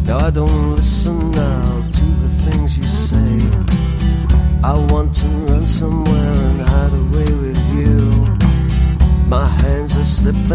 Now I don't listen now to the things you say. I want to run somewhere and hide away with you. My hands are slipping